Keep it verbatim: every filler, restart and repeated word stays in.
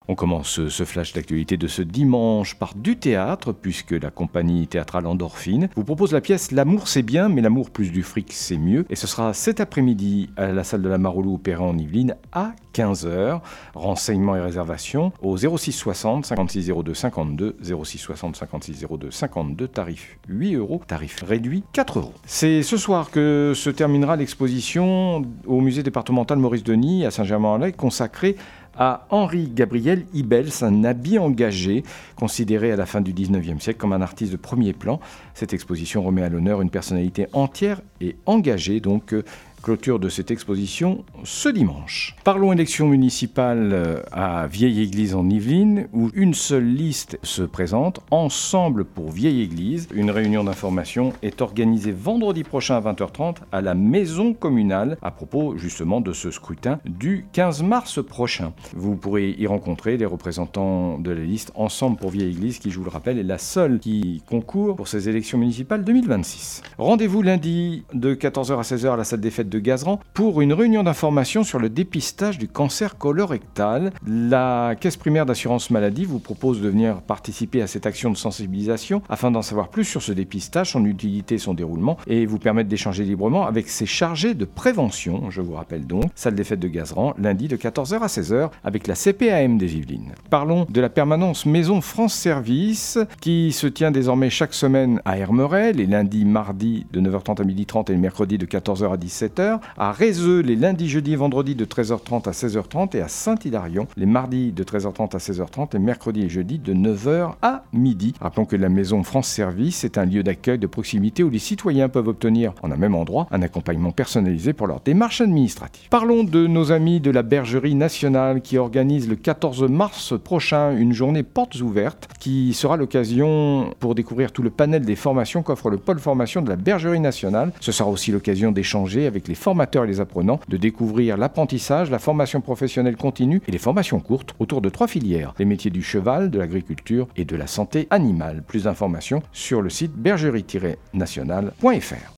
On commence ce flash d'actualité de ce dimanche par du théâtre, puisque la compagnie théâtrale Endorphine vous propose la pièce L'amour c'est bien, mais l'amour plus du fric c'est mieux. Et ce sera cet après-midi à la salle de la Maroulou au Perrin en Yvelines à quinze heures. Renseignements et réservations au zéro six soixante cinquante-six zéro deux cinquante-deux, zéro six soixante cinquante-six zéro deux cinquante-deux, tarif huit euros, tarif réduit quatre euros. C'est ce soir que se terminera l'exposition au musée départemental Maurice Denis à Saint-Germain-en-Laye consacrée à Henri Gabriel Ibels, un habit engagé, considéré à la fin du dix-neuvième siècle comme un artiste de premier plan. Cette exposition remet à l'honneur une personnalité entière et engagée, donc clôture de cette exposition ce dimanche. Parlons élection municipale à Vieille-Église en Yvelines, où une seule liste se présente, Ensemble pour Vieille-Église. Une réunion d'information est organisée vendredi prochain à vingt heures trente à la maison communale, à propos justement de ce scrutin du quinze mars prochain. Vous pourrez y rencontrer les représentants de la liste Ensemble pour Vieille-Église, qui, je vous le rappelle, est la seule qui concourt pour ces élections municipales deux mille vingt-six. Rendez-vous lundi de quatorze heures à seize heures à la salle des fêtes de Gazeran pour une réunion d'information sur le dépistage du cancer colorectal. La Caisse primaire d'assurance maladie vous propose de venir participer à cette action de sensibilisation afin d'en savoir plus sur ce dépistage, son utilité, son déroulement et vous permettre d'échanger librement avec ses chargés de prévention. Je vous rappelle donc, salle des fêtes de Gazeran, lundi de quatorze heures à seize heures avec la C P A M des Yvelines. Parlons de la permanence Maison France Service qui se tient désormais chaque semaine à Hermeret, les lundis, mardis de neuf heures trente à midi trente et le mercredi de quatorze heures à dix-sept heures. À Rézeux, les lundis, jeudis et vendredis de treize heures trente à seize heures trente et à Saint-Hilarion, les mardis de treize heures trente à seize heures trente et mercredis et jeudis de neuf heures à midi. Rappelons que la Maison France Service est un lieu d'accueil de proximité où les citoyens peuvent obtenir, en un même endroit, un accompagnement personnalisé pour leur démarche administrative. Parlons de nos amis de la Bergerie Nationale qui organise le quatorze mars prochain une journée portes ouvertes qui sera l'occasion pour découvrir tout le panel des formations qu'offre le pôle formation de la Bergerie Nationale. Ce sera aussi l'occasion d'échanger avec les formateurs et les apprenants, de découvrir l'apprentissage, la formation professionnelle continue et les formations courtes autour de trois filières, les métiers du cheval, de l'agriculture et de la santé animale. Plus d'informations sur le site bergerie tiret nationale point f r.